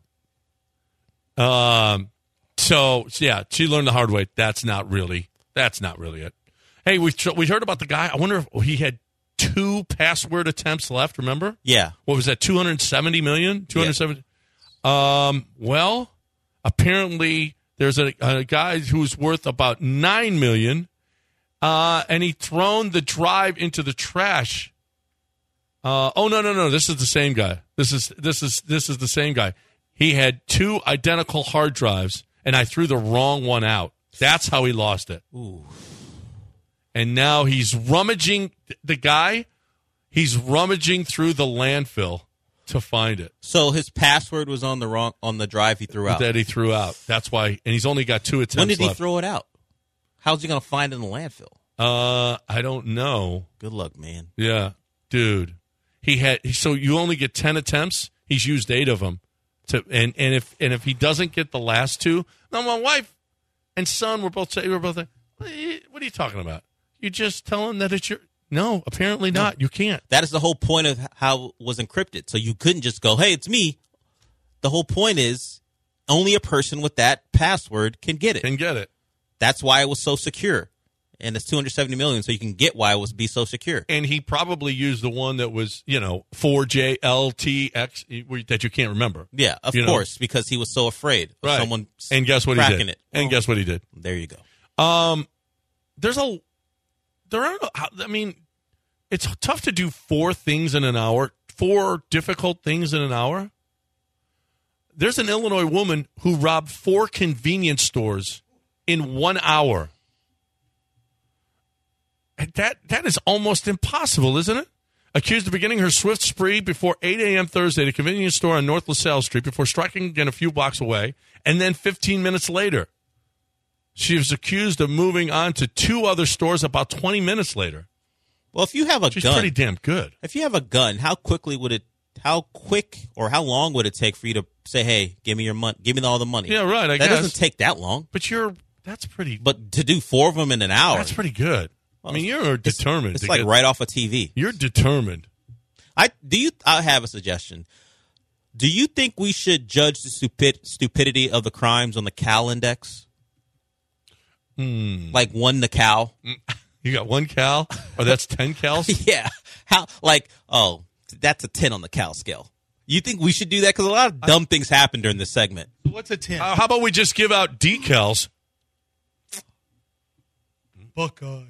Um. So yeah, she learned the hard way. That's not really. That's not really it. Hey, we we heard about the guy. I wonder if he had two password attempts left. Remember? Yeah. What was that? Two hundred seventy million. Two hundred seventy. Um. Well, apparently there's a, a guy who's worth about nine million. Uh, and he thrown the drive into the trash. Uh, oh no no no! This is the same guy. This is this is this is the same guy. He had two identical hard drives, and I threw the wrong one out. That's how he lost it. Ooh. And now he's rummaging. The guy, he's rummaging through the landfill to find it So his password was on the wrong on the drive he threw out. that he threw out. That's why. And he's only got two attempts When did he left. throw it out? How's he going to find it in the landfill? Uh, I don't know. Good luck, man. Yeah, dude. He had so you only get ten attempts. He's used eight of them. To and, and if and if he doesn't get the last two, now my wife and son were both saying, we're both like, what are, you, what are you talking about? You just tell him that it's your no. Apparently not. You can't. That is the whole point of how it was encrypted. So you couldn't just go, hey, it's me. The whole point is only a person with that password can get it. Can get it. That's why it was so secure. and it's two hundred seventy million dollars, so you can get why it was be so secure. And he probably used the one that was, you know, four J L T X that you can't remember. Yeah, of you course, know? because he was so afraid of right. someone and guess what he cracking did? it. And oh. guess what he did? There you go. Um, there's a, there are, I mean, it's tough to do four things in an hour, four difficult things in an hour. There's an Illinois woman who robbed four convenience stores in one hour. That that is almost impossible, isn't it? Accused of beginning her swift spree before eight a.m. Thursday at a convenience store on North LaSalle Street before striking again a few blocks away, and then fifteen minutes later. She was accused of moving on to two other stores about twenty minutes later. Well, if you have a She's gun, pretty damn good. If you have a gun, how quickly would it? How quick or how long would it take for you to say, "Hey, give me your money, give me all the money"? Yeah, right. I that guess. doesn't take that long. But you're that's pretty. But to do four of them in an hour, That's pretty good. Well, I mean, you're determined. It's to like get, right off a T V. You're determined. I do you. I have a suggestion. Do you think we should judge the stupid, stupidity of the crimes on the Cal Index? Hmm. Like one the Cal. You got one cal, or that's ten cals. Yeah. How? Like oh, that's a ten on the Cal scale. You think we should do that? Because a lot of dumb things happen during this segment. What's a ten? Uh, how about we just give out decals? Buckeye.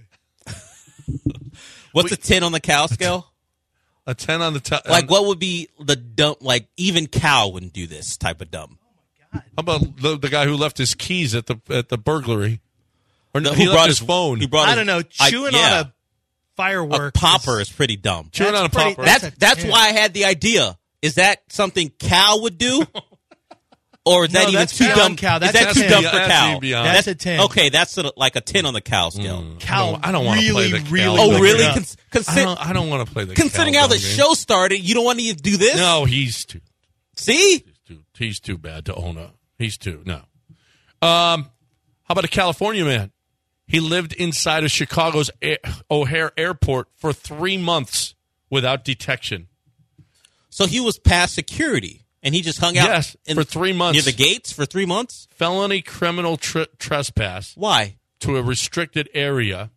What's a ten on the Cal scale? A ten on the top. Like, what would be the dumb? Like, even Cal wouldn't do this type of dumb. How about the, the guy who left his keys at the at the burglary? Or no, Who he brought left his, his- phone. he brought I his- don't know. I- Chewing yeah. on a firework. A popper is, is pretty dumb. Chewing That's on a pretty- popper. That's That's a that's ten. why I had the idea. Is that something Cal would do? Or is that No, even that's too beyond dumb? Cal. Is That's that a too ten. dumb Yeah, for that's Cal? even beyond. That's a ten. Okay, that's sort of like a ten on the Cal scale. Cal I don't want to play really, the Cal. really Oh, look really? it up. Cons- I consi- don't, I don't want to play the considering Cal how the dumb game. show started, you don't want to do this? No, he's too. See? He's too, he's too bad to own a. He's too no. Um, how about a California man? He lived inside of Chicago's Air, O'Hare Airport for three months without detection. So he was past security, and he just hung out Yes, in, for three months. near the gates for three months? Felony criminal tr- trespass Why? to a restricted area.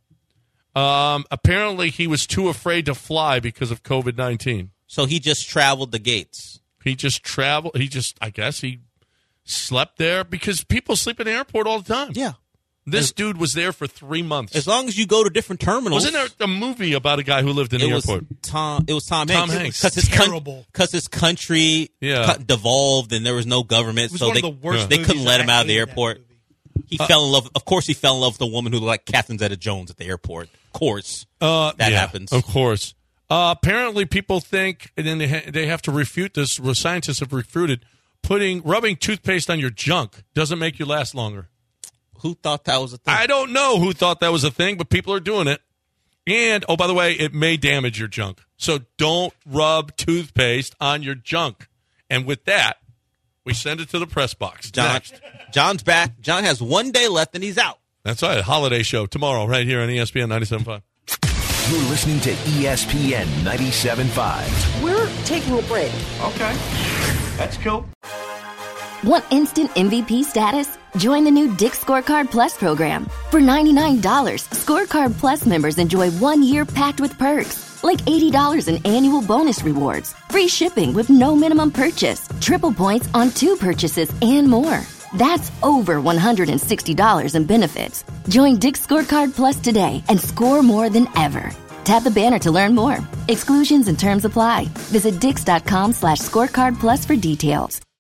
Um, apparently, he was too afraid to fly because of COVID nineteen. So he just traveled the gates. He just traveled. He just, I guess, he slept there because people sleep in the airport all the time. Yeah. This As- dude was there for three months. As long as you go to different terminals. Wasn't there a movie about a guy who lived in it the was airport? Tom. It was Tom, Tom Hanks. Hanks. Because his, Terrible. Because his country Yeah. cut- devolved and there was no government, It was so one they of the worst they movies. couldn't let I him out of the hated that airport. movie. He fell in love. Of course, he fell in love with a woman who looked like Catherine Zeta-Jones at the airport. Of course, Uh, that yeah, happens. Of course. Uh, apparently, people think, and then they, ha- they have to refute this. Scientists have refuted putting rubbing toothpaste on your junk doesn't make you last longer. Who thought that was a thing? I don't know who thought that was a thing, but people are doing it. And, oh, by the way, it may damage your junk. So don't rub toothpaste on your junk. And with that, we send it to the press box. John, Next. John's back. John has one day left and he's out. That's right. Holiday show tomorrow right here on E S P N ninety-seven point five. You're listening to E S P N ninety-seven point five. We're taking a break. Okay, that's cool. Want instant M V P status? Join the new Dick's Scorecard Plus program. For ninety-nine dollars, Scorecard Plus members enjoy one year packed with perks, like eighty dollars in annual bonus rewards, free shipping with no minimum purchase, triple points on two purchases, and more. That's over one hundred sixty dollars in benefits. Join Dick's Scorecard Plus today and score more than ever. Tap the banner to learn more. Exclusions and terms apply. Visit dix.com slash scorecard plus for details.